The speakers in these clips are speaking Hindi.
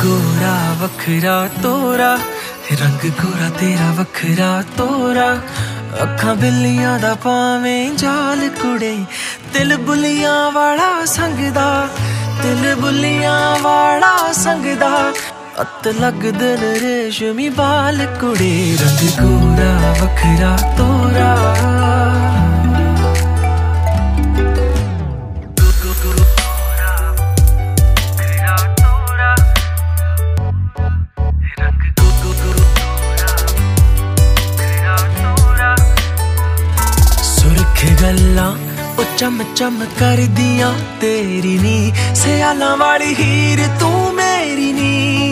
गोरा वखरा तोरा, रंग गोरा तेरा वखरा तोरा। अखां बिल्लियां दा पावें जाल कुड़े, दिल बुलियां वाला संगदा, दिल बुलियां वाला संगदा। अत लगदे न रेशमी बाल कुड़े, रंग गोरा वखरा तोरा। गल्लां ओ चम चम कर दियां तेरी नी, सयालां वाली हीर तू मेरी नी।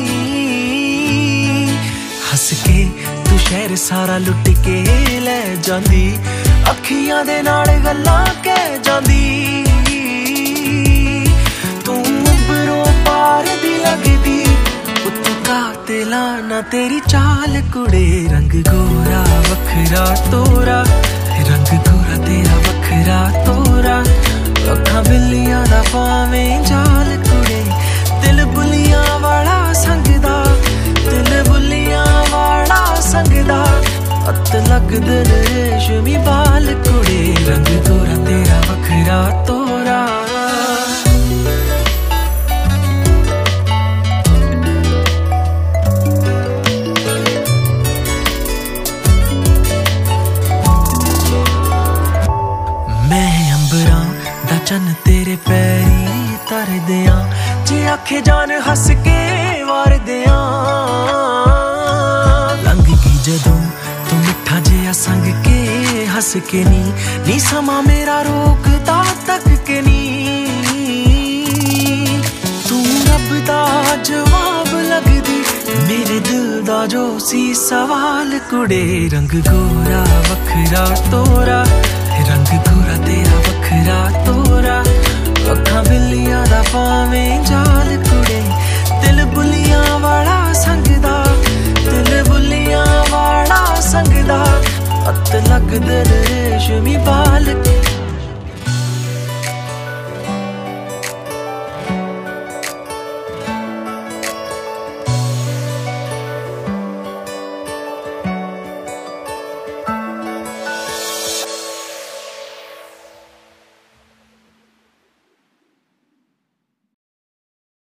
हस के तू शहर सारा लुट के ले जांदी, अखियां दे नाल गल्लां कह जांदी। तू उबरों पार दी लगदी, उत्ते कातिलां ना तेरी चाल कुड़े। रंग गोरा वखरा तोरा, रंग गोरा तेरा वखरा तोरा। अखां बिल्लियां दा पावें जाल कुड़े, दिल बुलियां वाला संगदा, दिल बुलियां वाला संगदा। अत लगदे न रेशमी बाल कुड़े, रंग गोरा तेरा वखरा तोरा। चन तेरे पैरी तर दियां, जे आखे जान हस के वार दियां। लंघ की जदों तू मिठा जिहा संग के हस के नी समा मेरा रोकदा तक के नी। तू रब दा जवाब लगदी, मेरे दिल दा जो सी सवाल कुड़े। रंग गोरा वखरा तोरा, रंग गोरा तेरा वखरा तोरा। अखां बिल्लियां दा पावें जाल कुड़े, दिल बुलियां वाला संगदा, दिल बुलियां वाला संगदा। अत लगदे